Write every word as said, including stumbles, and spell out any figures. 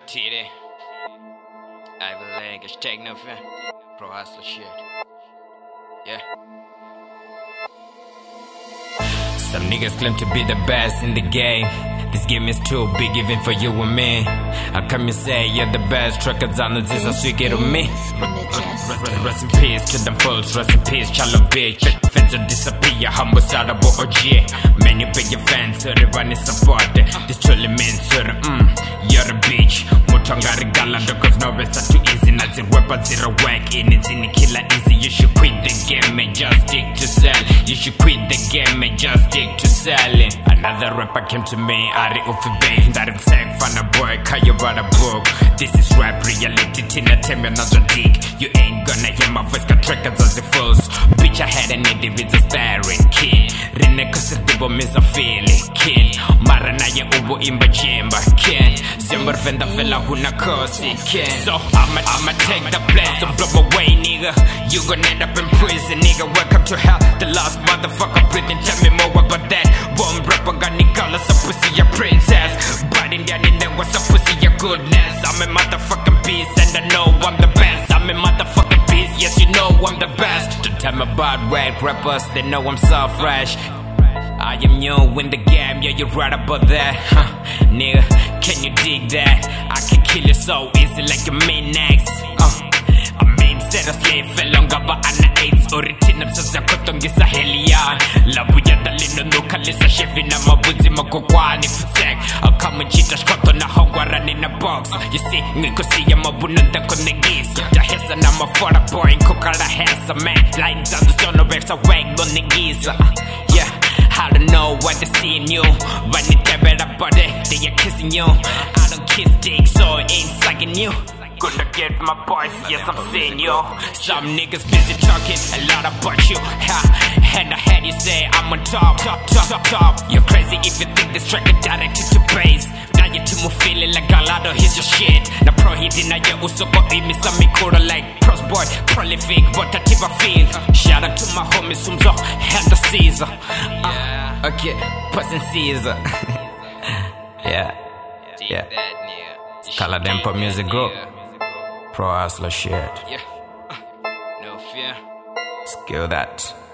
Titty. Ivy Leg, hashtag nothing. Pro hustler shit. Yeah. Some niggas claim to be the best in the game. This game is too big even for you and me. How come you say you're the best? Truckers on the zizza, so you get on me. Rest in peace to them fools, rest in peace, chalo bitch. Fans will disappear, humble side of O G. Man, you pay your fans, so they run and support. This truly means, so the mm, you're a bitch. Mutonga regala, cause no rest are too easy. Nazi weapon, zero whack in it, in the killer easy. You should quit the game and just stick to sell. You should quit the game and just stick to selling. Another rapper came to me, Ari Ufi Base. That I'm saying, fan a boy, can you write a book? This is rap reality, Tina, tell me another dick. You ain't gonna hear my voice, got trackers as the fools. Bitch, I had an idiot, a staring kid. Rine kusir dibo misa feeling kid. Mara na ya ubo imba jimba kid. Simmer venda fella huna kosi kid. So I'ma, I'ma take the place and blow away, nigga. You gon' end up in prison, nigga. Welcome to hell, the last motherfucker breathing. Tell me more about that. Bomb rapper got Nicolas, a pussy, a princess. Biting down in there, what's a pussy, a goodness. I'm a motherfucking beast and I know I'm the best. I'm a motherfucking beast, yes you know I'm the best. Don't tell me about rap rappers, they know I'm so fresh. I am new in the game, yeah you're right about that, huh? Nigga, can you dig that? I can kill you so easy like a Minax, uh. I mean, set a slave felonga ba ana AIDS Original msaza kotongisa helian Labu ya dalino nuka lisa shevi na mabuzi makokwani futek Akama jita shkoto na hongwarani na box You see, ngiko siya mabununda kone gisa Jahesa na mafora boy, nkukala hesa man Lines on the zone of Rex, I wag on the gisa Yeah I don't know what they see in you When they tell me about it, they are kissing you I don't kiss dick, so it ain't sucking you Gonna get my boys, yes I'm seeing you. Some niggas busy talking a lot about you, ha. And I heard you say I'm on top, top, top, top, top. You're crazy if you think this track is directed to base. Now you two more feeling like Galado, here's your shit. Na pro hit in a year, uso ko imi sa mikura like Pros boy, prolific, but I tip I feel. Shout out to my homies, Sumzo, and the Caesar. Uh, okay, person Caesar. Yeah, yeah. Color them for music group. Pro hustler shit. Yeah. Uh, no fear. Skill that.